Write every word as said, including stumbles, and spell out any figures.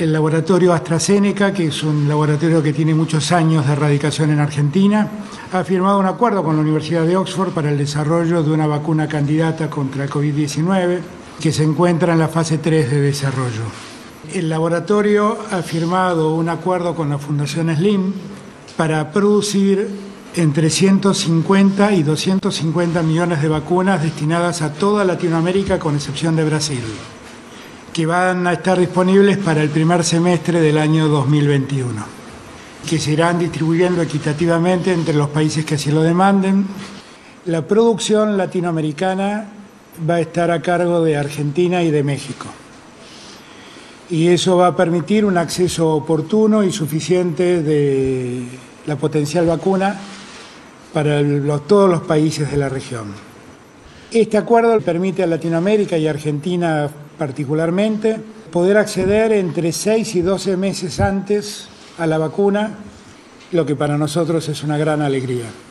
El laboratorio AstraZeneca, que es un laboratorio que tiene muchos años de radicación en Argentina, ha firmado un acuerdo con la Universidad de Oxford para el desarrollo de una vacuna candidata contra el COVID diecinueve que se encuentra en la fase tres de desarrollo. El laboratorio ha firmado un acuerdo con la Fundación Slim para producir entre ciento cincuenta y doscientos cincuenta millones de vacunas destinadas a toda Latinoamérica, con excepción de Brasil, que van a estar disponibles para el primer semestre del año dos mil veintiuno, que se irán distribuyendo equitativamente entre los países que así lo demanden. La producción latinoamericana va a estar a cargo de Argentina y de México, y eso va a permitir un acceso oportuno y suficiente de la potencial vacuna para los, todos los países de la región. Este acuerdo permite a Latinoamérica y Argentina particularmente poder acceder entre seis y doce meses antes a la vacuna, lo que para nosotros es una gran alegría.